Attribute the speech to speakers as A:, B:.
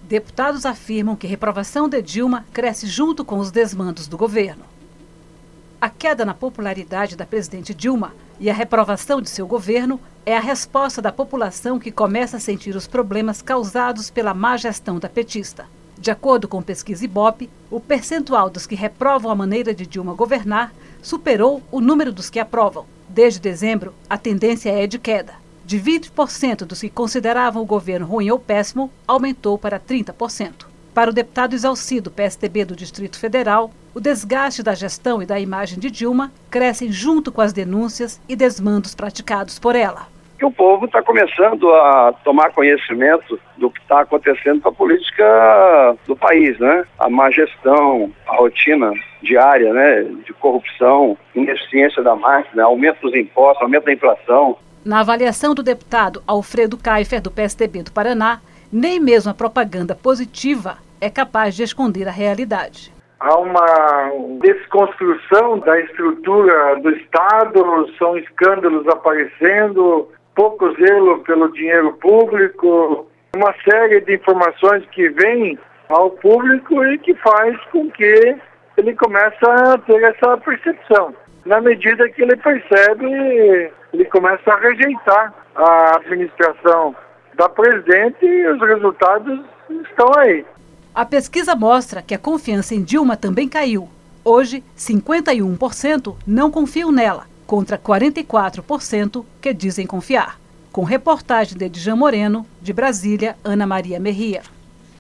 A: Deputados afirmam que reprovação de Dilma cresce junto com os desmandos do governo. A queda na popularidade da presidente Dilma e a reprovação de seu governo é a resposta da população que começa a sentir os problemas causados pela má gestão da petista. De acordo com pesquisa Ibope, o percentual dos que reprovam a maneira de Dilma governar superou o número dos que aprovam. Desde dezembro, a tendência é de queda. De 20% dos que consideravam o governo ruim ou péssimo, aumentou para 30%. Para o deputado Isalci, do PSDB do Distrito Federal, o desgaste da gestão e da imagem de Dilma crescem junto com as denúncias e desmandos praticados por ela.
B: O povo está começando a tomar conhecimento do que está acontecendo com a política do país, né? A má gestão, a rotina diária, né? De corrupção, ineficiência da máquina, aumento dos impostos, aumento da inflação.
A: Na avaliação do deputado Alfredo Kaifer, do PSDB do Paraná, nem mesmo a propaganda positiva é capaz de esconder a realidade.
C: Há uma desconstrução da estrutura do Estado, são escândalos aparecendo, pouco zelo pelo dinheiro público, uma série de informações que vêm ao público e que faz com que ele comece a ter essa percepção. Na medida que ele percebe, ele começa a rejeitar a administração da presidente e os resultados estão aí.
A: A pesquisa mostra que a confiança em Dilma também caiu. Hoje, 51% não confiam nela, contra 44% que dizem confiar. Com reportagem de Djan Moreno, de Brasília, Ana Maria Merria.